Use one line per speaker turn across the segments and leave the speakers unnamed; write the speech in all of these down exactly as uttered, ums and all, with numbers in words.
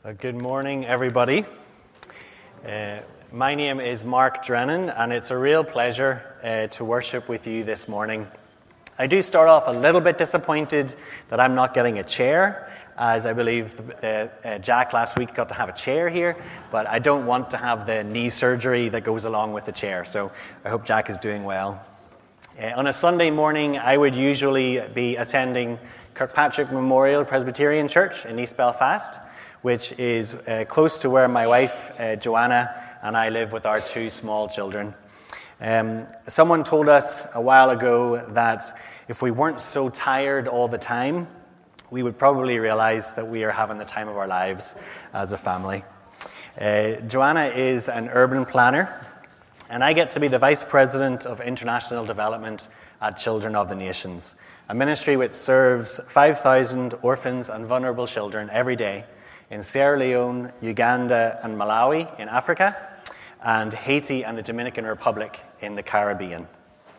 Uh, good morning, everybody. Uh, my name is Mark Drennan, and it's a real pleasure uh, to worship with you this morning. I do start off a little bit disappointed that I'm not getting a chair, as I believe uh, uh, Jack last week got to have a chair here, but I don't want to have the knee surgery that goes along with the chair, so I hope Jack is doing well. Uh, on a Sunday morning, I would usually be attending Kirkpatrick Memorial Presbyterian Church in East Belfast, which is uh, close to where my wife, uh, Joanna, and I live with our two small children. Um, someone told us a while ago that if we weren't so tired all the time, we would probably realize that we are having the time of our lives as a family. Uh, Joanna is an urban planner, and I get to be the Vice President of International Development at Children of the Nations, a ministry which serves five thousand orphans and vulnerable children every day in Sierra Leone, Uganda, and Malawi in Africa, and Haiti and the Dominican Republic in the Caribbean.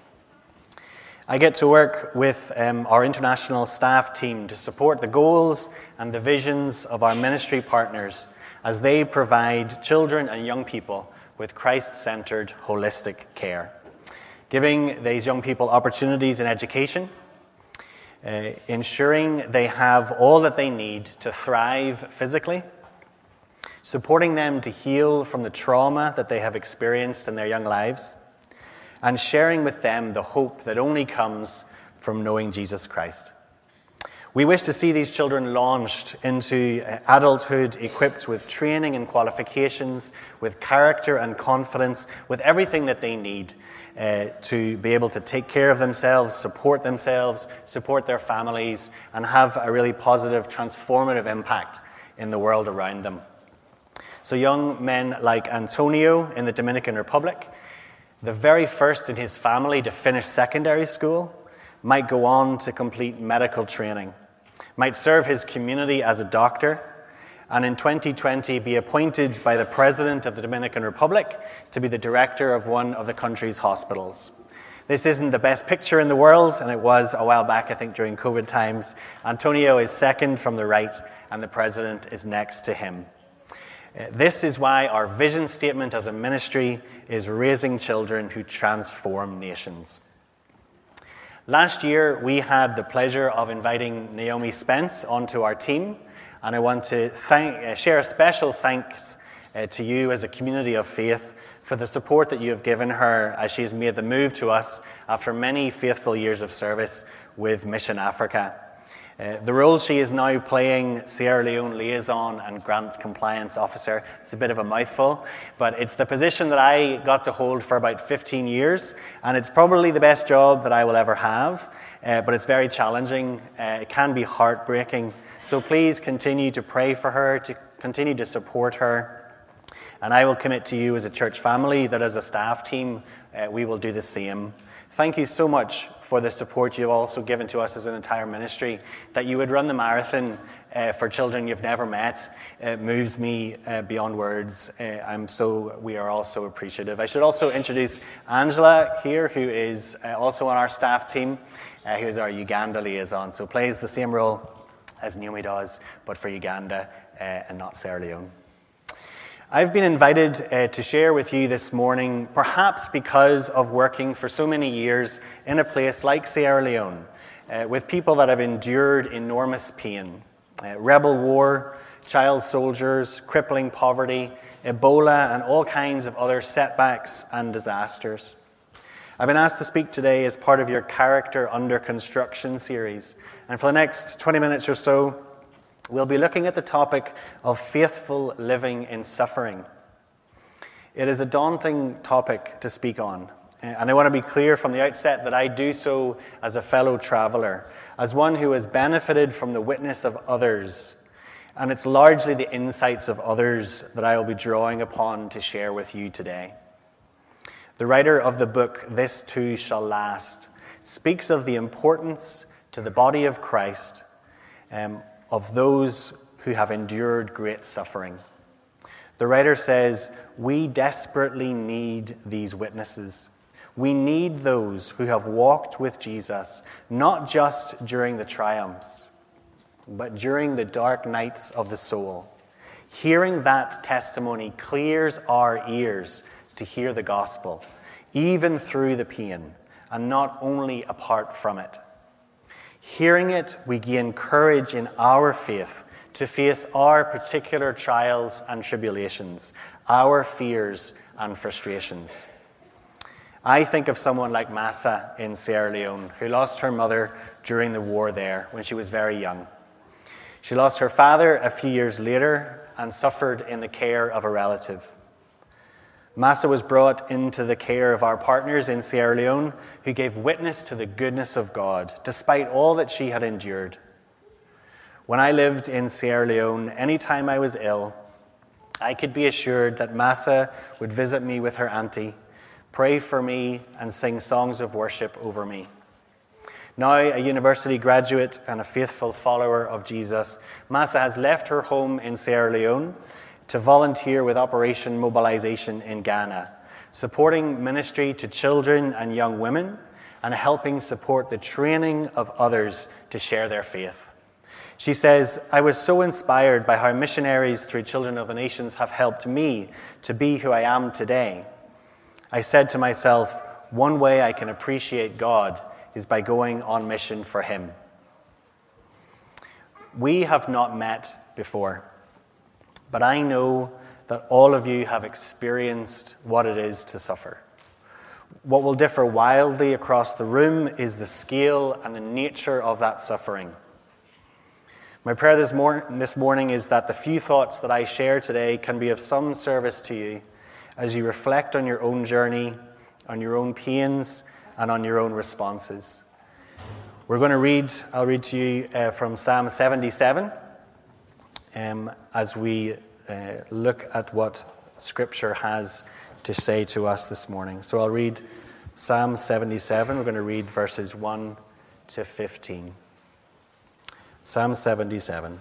I get to work with um, our international staff team to support the goals and the visions of our ministry partners as they provide children and young people with Christ-centered, holistic care, giving these young people opportunities in education, Uh, ensuring they have all that they need to thrive physically, supporting them to heal from the trauma that they have experienced in their young lives, and sharing with them the hope that only comes from knowing Jesus Christ. We wish to see these children launched into adulthood equipped with training and qualifications, with character and confidence, with everything that they need uh, to be able to take care of themselves, support themselves, support their families, and have a really positive, transformative impact in the world around them. So young men like Antonio in the Dominican Republic, the very first in his family to finish secondary school, might go on to complete medical training, might serve his community as a doctor, and in twenty twenty be appointed by the President of the Dominican Republic to be the director of one of the country's hospitals. This isn't the best picture in the world, and it was a while back, I think, during COVID times. Antonio is second from the right, and the President is next to him. This is why our vision statement as a ministry is raising children who transform nations. Last year, we had the pleasure of inviting Naomi Spence onto our team, and I want to thank, uh, share a special thanks uh, to you as a community of faith for the support that you have given her as she has made the move to us after many faithful years of service with Mission Africa. Uh, the role she is now playing, Sierra Leone Liaison and Grant Compliance Officer, it's a bit of a mouthful, but it's the position that I got to hold for about fifteen years, and it's probably the best job that I will ever have, uh, but it's very challenging. Uh, it can be heartbreaking. So please continue to pray for her, to continue to support her, and I will commit to you as a church family that as a staff team, uh, we will do the same. Thank you so much for the support you've also given to us as an entire ministry. That you would run the marathon uh, for children you've never met uh, moves me uh, beyond words. Uh, I'm so we are all so appreciative. I should also introduce Angela here, who is uh, also on our staff team, uh, who is our Uganda liaison, so plays the same role as Naomi does, but for Uganda uh, and not Sierra Leone. I've been invited uh, to share with you this morning, perhaps because of working for so many years in a place like Sierra Leone, uh, with people that have endured enormous pain, uh, rebel war, child soldiers, crippling poverty, Ebola, and all kinds of other setbacks and disasters. I've been asked to speak today as part of your Character Under Construction series, and for the next twenty minutes or so, we'll be looking at the topic of faithful living in suffering. It is a daunting topic to speak on, and I want to be clear from the outset that I do so as a fellow traveler, as one who has benefited from the witness of others, and it's largely the insights of others that I will be drawing upon to share with you today. The writer of the book, This Too Shall Last, speaks of the importance to the body of Christ um, of those who have endured great suffering. The writer says, we desperately need these witnesses. We need those who have walked with Jesus, not just during the triumphs, but during the dark nights of the soul. Hearing that testimony clears our ears to hear the gospel, even through the pain, and not only apart from it. Hearing it, we gain courage in our faith to face our particular trials and tribulations, our fears and frustrations. I think of someone like Massa in Sierra Leone, who lost her mother during the war there when she was very young. She lost her father a few years later and suffered in the care of a relative. Massa was brought into the care of our partners in Sierra Leone, who gave witness to the goodness of God, despite all that she had endured. When I lived in Sierra Leone, anytime I was ill, I could be assured that Massa would visit me with her auntie, pray for me, and sing songs of worship over me. Now a university graduate and a faithful follower of Jesus, Massa has left her home in Sierra Leone to volunteer with Operation Mobilization in Ghana, supporting ministry to children and young women and helping support the training of others to share their faith. She says, "I was so inspired by how missionaries through Children of the Nations have helped me to be who I am today. I said to myself, one way I can appreciate God is by going on mission for him." We have not met before, but I know that all of you have experienced what it is to suffer. What will differ wildly across the room is the scale and the nature of that suffering. My prayer this, mor- this morning is that the few thoughts that I share today can be of some service to you as you reflect on your own journey, on your own pains, and on your own responses. We're going to read, I'll read to you uh, from Psalm seventy-seven um, as we uh, look at what Scripture has to say to us this morning. So I'll read Psalm seventy-seven. We're going to read verses one to fifteen. Psalm seventy-seven.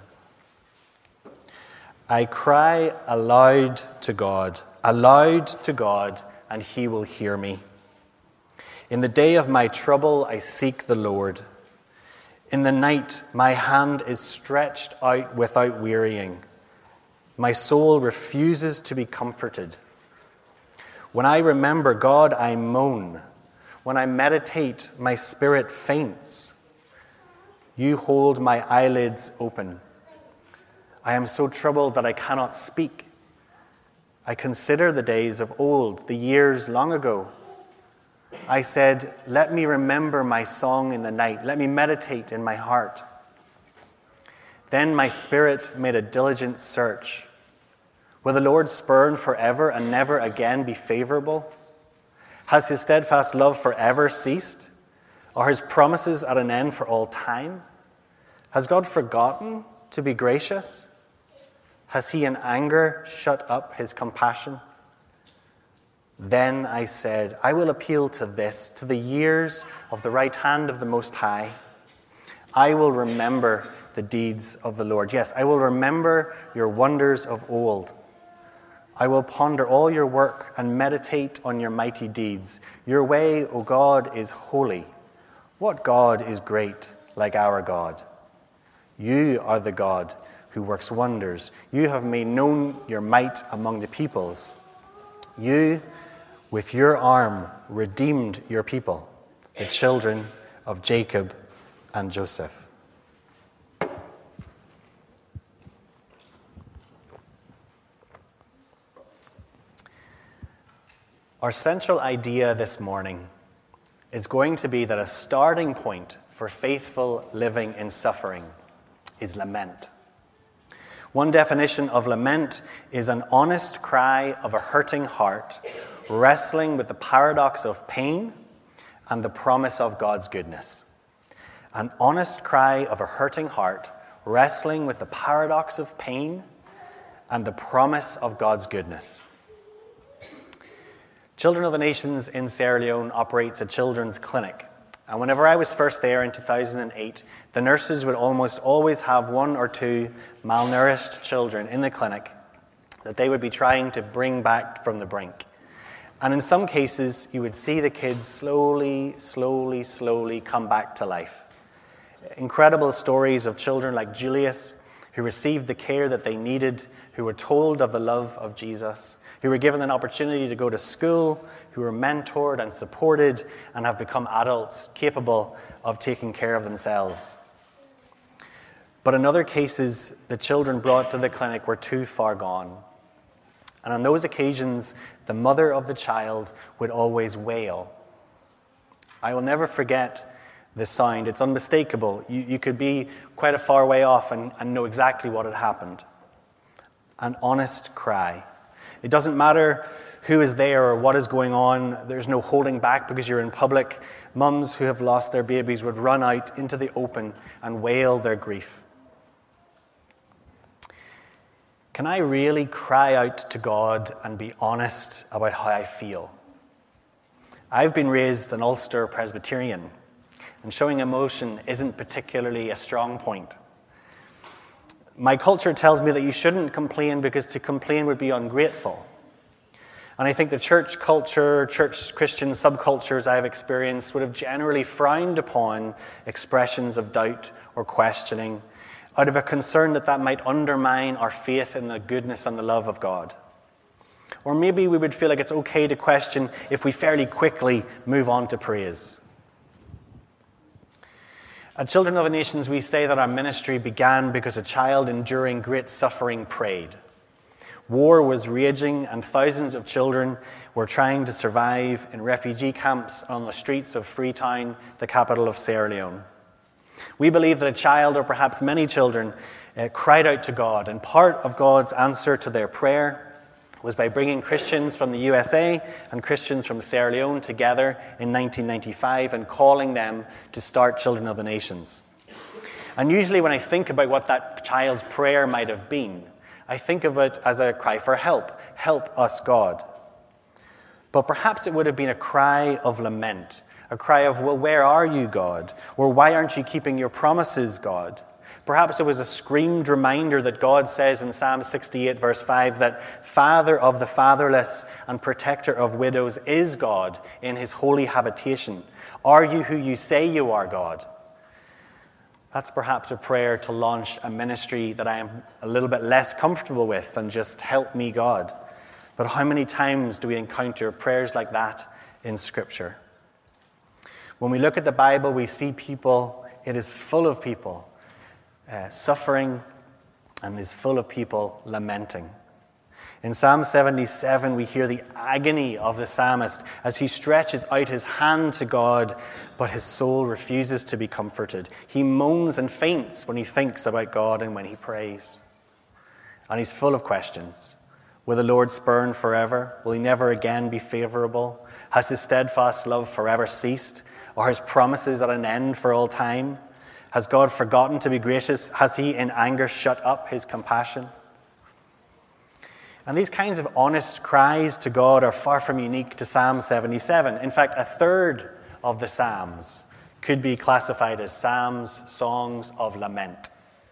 I cry aloud to God, aloud to God, and he will hear me. In the day of my trouble, I seek the Lord. In the night, my hand is stretched out without wearying. My soul refuses to be comforted. When I remember God, I moan. When I meditate, my spirit faints. You hold my eyelids open. I am so troubled that I cannot speak. I consider the days of old, the years long ago. I said, let me remember my song in the night. Let me meditate in my heart. Then my spirit made a diligent search. Will the Lord spurn forever and never again be favorable? Has his steadfast love forever ceased? Are his promises at an end for all time? Has God forgotten to be gracious? Has he in anger shut up his compassion? Then I said, I will appeal to this, to the years of the right hand of the Most High. I will remember the deeds of the Lord. Yes, I will remember your wonders of old. I will ponder all your work and meditate on your mighty deeds. Your way, O God, is holy. What God is great like our God? You are the God who works wonders. You have made known your might among the peoples. You, with your arm, redeemed your people, the children of Jacob and Joseph. Our central idea this morning is going to be that a starting point for faithful living in suffering is lament. One definition of lament is an honest cry of a hurting heart, wrestling with the paradox of pain and the promise of God's goodness. An honest cry of a hurting heart, wrestling with the paradox of pain and the promise of God's goodness. Children of the Nations in Sierra Leone operates a children's clinic. And whenever I was first there in two thousand eight, the nurses would almost always have one or two malnourished children in the clinic that they would be trying to bring back from the brink. And in some cases, you would see the kids slowly, slowly, slowly come back to life. Incredible stories of children like Julius, who received the care that they needed, who were told of the love of Jesus, who were given an opportunity to go to school, who were mentored and supported and have become adults capable of taking care of themselves. But in other cases, the children brought to the clinic were too far gone. And on those occasions, the mother of the child would always wail. I will never forget the sound. It's unmistakable. You, you could be quite a far way off and, and know exactly what had happened. An honest cry. It doesn't matter who is there or what is going on. There's no holding back because you're in public. Mums who have lost their babies would run out into the open and wail their grief. Can I really cry out to God and be honest about how I feel? I've been raised an Ulster Presbyterian, and showing emotion isn't particularly a strong point. My culture tells me that you shouldn't complain because to complain would be ungrateful. And I think the church culture, church Christian subcultures I've experienced would have generally frowned upon expressions of doubt or questioning out of a concern that that might undermine our faith in the goodness and the love of God. Or maybe we would feel like it's okay to question if we fairly quickly move on to praise. At Children of the Nations, we say that our ministry began because a child enduring great suffering prayed. War was raging and thousands of children were trying to survive in refugee camps on the streets of Freetown, the capital of Sierra Leone. We believe that a child, or perhaps many children, uh, cried out to God, and part of God's answer to their prayer was by bringing Christians from the U S A and Christians from Sierra Leone together in nineteen ninety-five and calling them to start Children of the Nations. And usually when I think about what that child's prayer might have been, I think of it as a cry for help. Help us, God. But perhaps it would have been a cry of lament. A cry of, well, where are you, God? Or why aren't you keeping your promises, God? Perhaps it was a screamed reminder that God says in Psalm sixty-eight, verse five, that Father of the fatherless and protector of widows is God in his holy habitation. Are you who you say you are, God? That's perhaps a prayer to launch a ministry that I am a little bit less comfortable with than just help me, God. But how many times do we encounter prayers like that in Scripture? When we look at the Bible, we see people, it is full of people uh, suffering and is full of people lamenting. In Psalm seventy-seven, we hear the agony of the psalmist as he stretches out his hand to God, but his soul refuses to be comforted. He moans and faints when he thinks about God and when he prays. And he's full of questions. Will the Lord spurn forever? Will he never again be favorable? Has his steadfast love forever ceased? Or his promises at an end for all time? Has God forgotten to be gracious? Has he in anger shut up his compassion? And these kinds of honest cries to God are far from unique to Psalm seventy-seven. In fact, a third of the Psalms could be classified as psalms, songs of lament.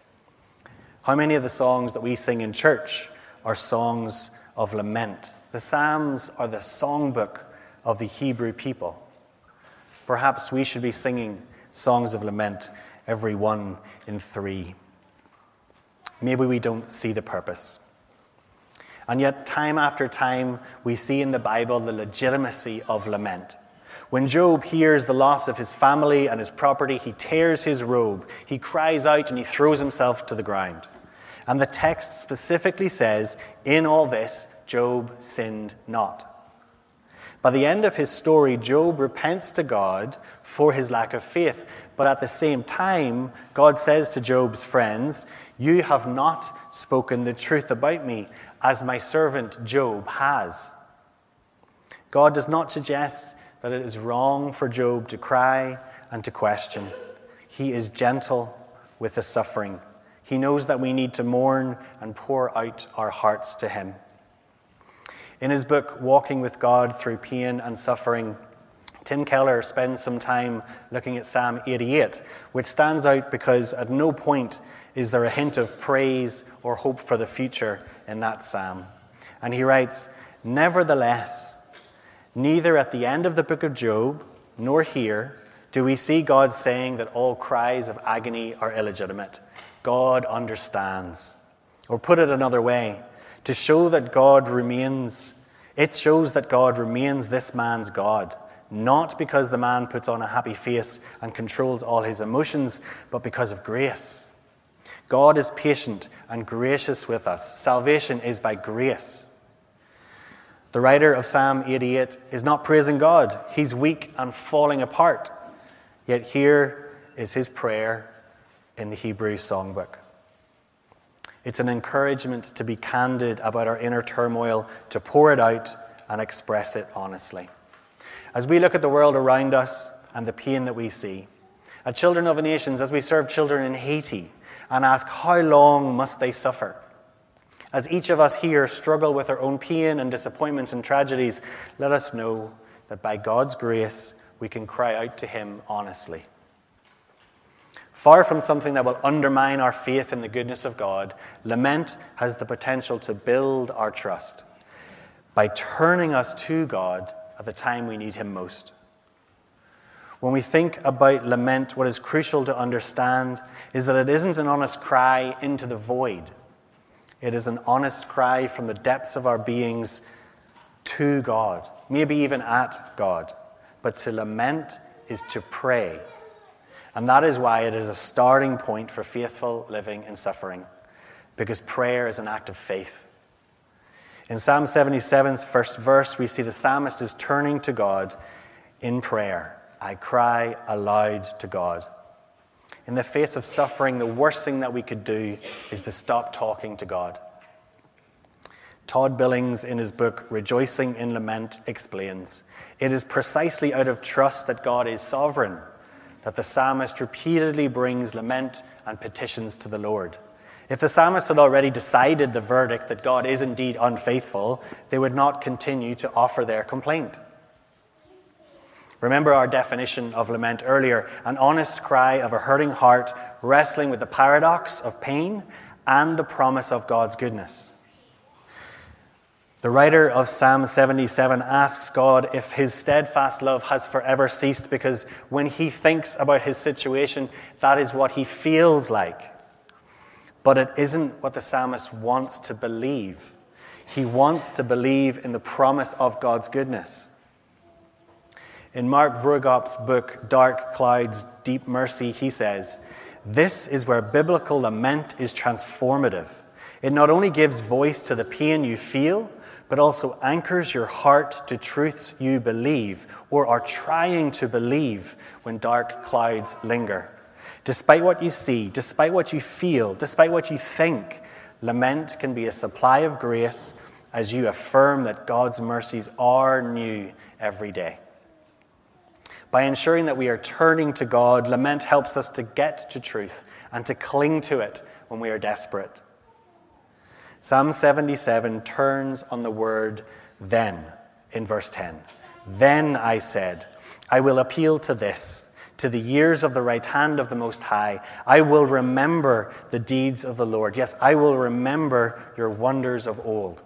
How many of the songs that we sing in church are songs of lament? The Psalms are the songbook of the Hebrew people. Perhaps we should be singing songs of lament, every one in three. Maybe we don't see the purpose. And yet, time after time, we see in the Bible the legitimacy of lament. When Job hears the loss of his family and his property, he tears his robe, he cries out, and he throws himself to the ground. And the text specifically says, in all this, Job sinned not. By the end of his story, Job repents to God for his lack of faith. But at the same time, God says to Job's friends, you have not spoken the truth about me, as my servant Job has. God does not suggest that it is wrong for Job to cry and to question. He is gentle with the suffering. He knows that we need to mourn and pour out our hearts to him. In his book, Walking with God Through Pain and Suffering, Tim Keller spends some time looking at Psalm eighty-eight, which stands out because at no point is there a hint of praise or hope for the future in that psalm. And he writes, nevertheless, neither at the end of the book of Job nor here do we see God saying that all cries of agony are illegitimate. God understands. Or put it another way, to show that God remains, it shows that God remains this man's God, not because the man puts on a happy face and controls all his emotions, but because of grace. God is patient and gracious with us. Salvation is by grace. The writer of Psalm eighty-eight is not praising God. He's weak and falling apart. Yet here is his prayer in the Hebrew songbook. It's an encouragement to be candid about our inner turmoil, to pour it out and express it honestly. As we look at the world around us and the pain that we see, at Children of the Nations, as we serve children in Haiti and ask how long must they suffer, as each of us here struggle with our own pain and disappointments and tragedies, let us know that by God's grace we can cry out to him honestly. Far from something that will undermine our faith in the goodness of God, lament has the potential to build our trust by turning us to God at the time we need him most. When we think about lament, what is crucial to understand is that it isn't an honest cry into the void. It is an honest cry from the depths of our beings to God, maybe even at God. But to lament is to pray. And that is why it is a starting point for faithful living in suffering, because prayer is an act of faith. In Psalm seventy-seven's first verse, we see the psalmist is turning to God in prayer. I cry aloud to God. In the face of suffering, the worst thing that we could do is to stop talking to God. Todd Billings, in his book Rejoicing in Lament, explains, it is precisely out of trust that God is sovereign that the psalmist repeatedly brings lament and petitions to the Lord. If the psalmist had already decided the verdict that God is indeed unfaithful, they would not continue to offer their complaint. Remember our definition of lament earlier, an honest cry of a hurting heart wrestling with the paradox of pain and the promise of God's goodness. The writer of Psalm seventy-seven asks God if his steadfast love has forever ceased, because when he thinks about his situation, that is what he feels like. But it isn't what the psalmist wants to believe. He wants to believe in the promise of God's goodness. In Mark Vroegop's book, Dark Clouds, Deep Mercy, he says, this is where biblical lament is transformative. It not only gives voice to the pain you feel, but also anchors your heart to truths you believe or are trying to believe when dark clouds linger. Despite what you see, despite what you feel, despite what you think, lament can be a supply of grace as you affirm that God's mercies are new every day. By ensuring that we are turning to God, lament helps us to get to truth and to cling to it when we are desperate. Psalm seventy-seven turns on the word then in verse ten. Then I said, I will appeal to this, to the years of the right hand of the Most High. I will remember the deeds of the Lord. Yes, I will remember your wonders of old.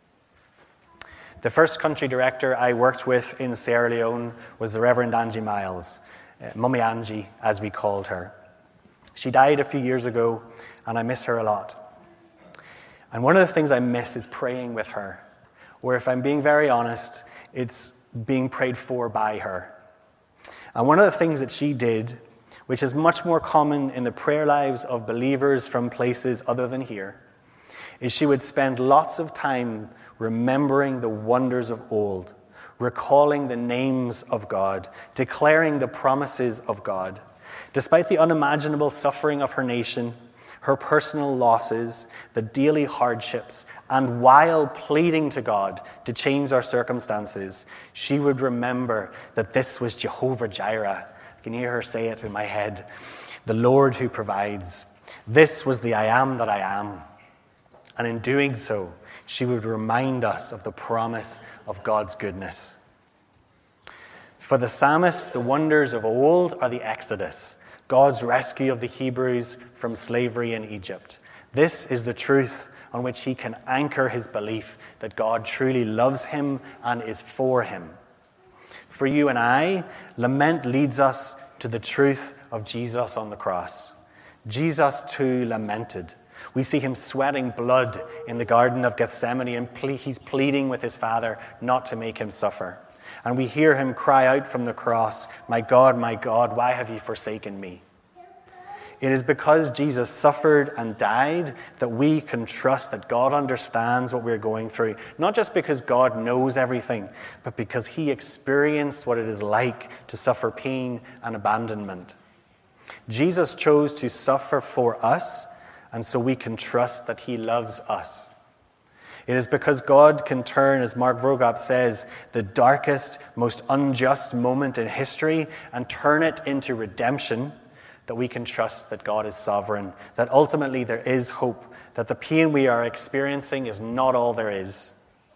The first country director I worked with in Sierra Leone was the Reverend Angie Miles, uh, Mummy Angie, as we called her. She died a few years ago, and I miss her a lot. And one of the things I miss is praying with her, or if I'm being very honest, it's being prayed for by her. And one of the things that she did, which is much more common in the prayer lives of believers from places other than here, is she would spend lots of time remembering the wonders of old, recalling the names of God, declaring the promises of God. Despite the unimaginable suffering of her nation, her personal losses, the daily hardships, and while pleading to God to change our circumstances, she would remember that this was Jehovah Jireh. I can hear her say it in my head. The Lord who provides. This was the I am that I am. And in doing so, she would remind us of the promise of God's goodness. For the psalmist, the wonders of old are the Exodus, God's rescue of the Hebrews from slavery in Egypt. This is the truth on which he can anchor his belief that God truly loves him and is for him. For you and I, lament leads us to the truth of Jesus on the cross. Jesus too lamented. We see him sweating blood in the Garden of Gethsemane, and ple- he's pleading with his Father not to make him suffer. And we hear him cry out from the cross, "My God, my God, why have you forsaken me?" It is because Jesus suffered and died that we can trust that God understands what we're going through. Not just because God knows everything, but because he experienced what it is like to suffer pain and abandonment. Jesus chose to suffer for us, and so we can trust that he loves us. It is because God can turn, as Mark Vroegop says, the darkest, most unjust moment in history and turn it into redemption, that we can trust that God is sovereign, that ultimately there is hope, that the pain we are experiencing is not all there is.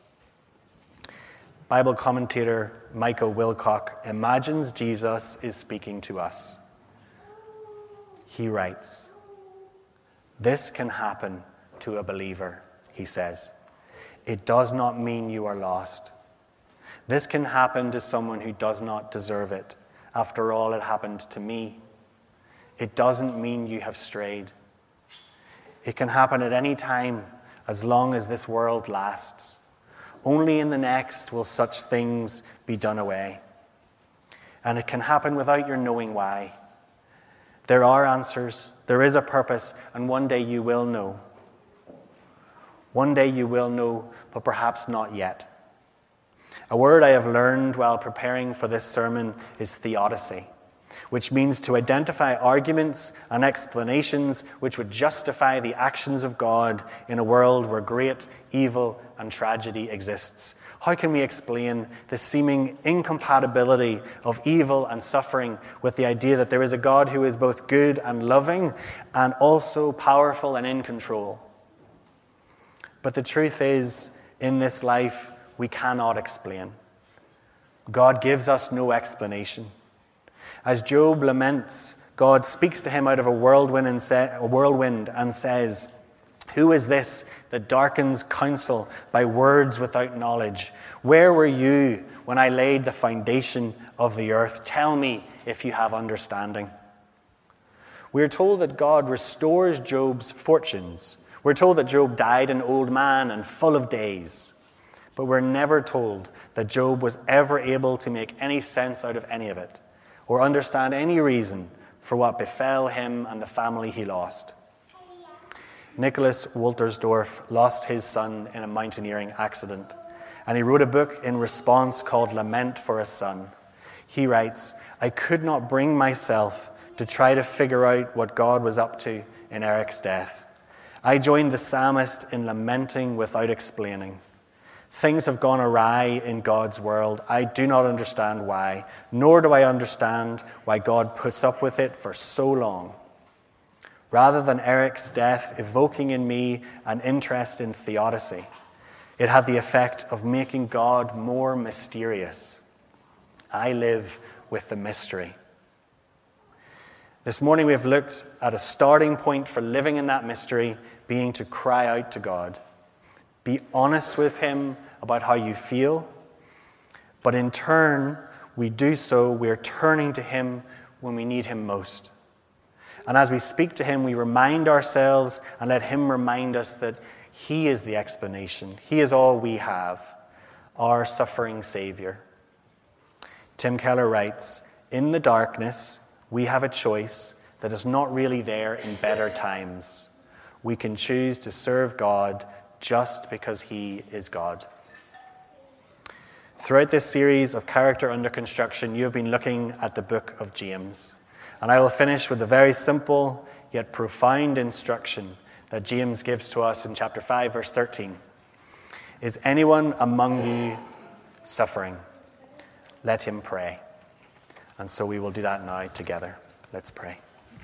Bible commentator Michael Wilcock imagines Jesus is speaking to us. He writes, "This can happen to a believer," he says. "It does not mean you are lost. This can happen to someone who does not deserve it. After all, it happened to me. It doesn't mean you have strayed. It can happen at any time, as long as this world lasts. Only in the next will such things be done away. And it can happen without your knowing why. There are answers, there is a purpose, and one day you will know. One day you will know, but perhaps not yet." A word I have learned while preparing for this sermon is theodicy, which means to identify arguments and explanations which would justify the actions of God in a world where great evil and tragedy exists. How can we explain the seeming incompatibility of evil and suffering with the idea that there is a God who is both good and loving and also powerful and in control? But the truth is, in this life, we cannot explain. God gives us no explanation. As Job laments, God speaks to him out of a whirlwind and, sa- a whirlwind and says, "Who is this that darkens counsel by words without knowledge? Where were you when I laid the foundation of the earth? Tell me if you have understanding." We are told that God restores Job's fortunes. We're told that Job died an old man and full of days. But we're never told that Job was ever able to make any sense out of any of it, or understand any reason for what befell him and the family he lost. Nicholas Woltersdorf lost his son in a mountaineering accident, and he wrote a book in response called Lament for a Son. He writes, "I could not bring myself to try to figure out what God was up to in Eric's death. I joined the psalmist in lamenting without explaining. Things have gone awry in God's world. I do not understand why, nor do I understand why God puts up with it for so long. Rather than Eric's death evoking in me an interest in theodicy, it had the effect of making God more mysterious. I live with the mystery." This morning we have looked at a starting point for living in that mystery being to cry out to God. Be honest with him about how you feel, but in turn, we do so, we are turning to him when we need him most. And as we speak to him, we remind ourselves and let him remind us that he is the explanation. He is all we have, our suffering Savior. Tim Keller writes, "In the darkness, we have a choice that is not really there in better times. We can choose to serve God just because he is God." Throughout this series of Character Under Construction, you have been looking at the book of James. And I will finish with a very simple yet profound instruction that James gives to us in chapter five, verse thirteen. "Is anyone among you suffering? Let him pray." And so we will do that now together. Let's pray.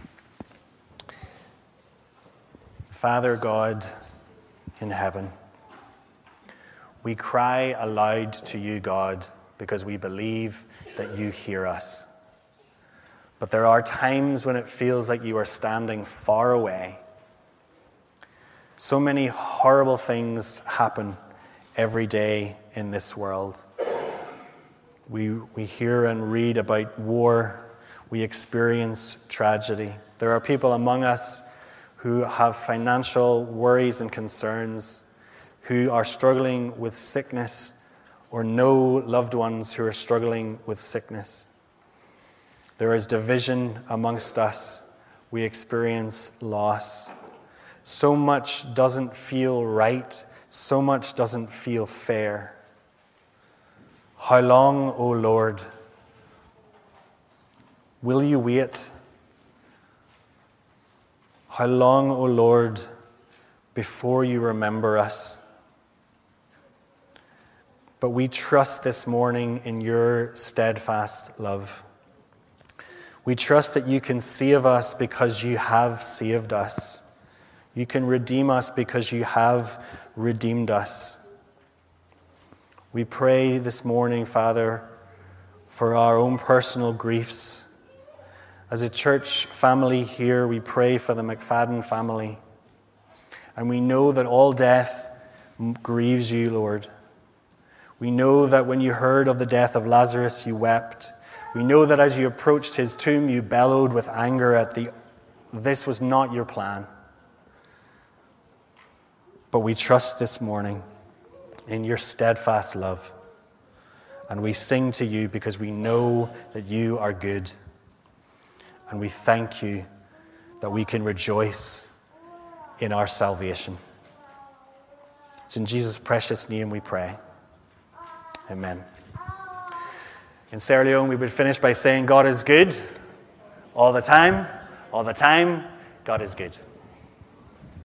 Father God in heaven, we cry aloud to you, God, because we believe that you hear us. But there are times when it feels like you are standing far away. So many horrible things happen every day in this world. We, we hear and read about war. we experience tragedy. There are people among us who have financial worries and concerns, who are struggling with sickness, or know loved ones who are struggling with sickness. There is division amongst us. We experience loss. So much doesn't feel right. So much doesn't feel fair. How long, O Lord, will you wait? How long, O Lord, before you remember us? But we trust this morning in your steadfast love. We trust that you can save us because you have saved us. You can redeem us because you have redeemed us. We pray this morning, Father, for our own personal griefs. As a church family here, we pray for the McFadden family. And we know that all death grieves you, Lord. We know that when you heard of the death of Lazarus, you wept. We know that as you approached his tomb, you bellowed with anger at the, this was not your plan. But we trust this morning in your steadfast love. And we sing to you because we know that you are good. And we thank you that we can rejoice in our salvation. It's in Jesus' precious name we pray. Amen. In Sierra Leone, we would finish by saying, God is good all the time, all the time, God is good.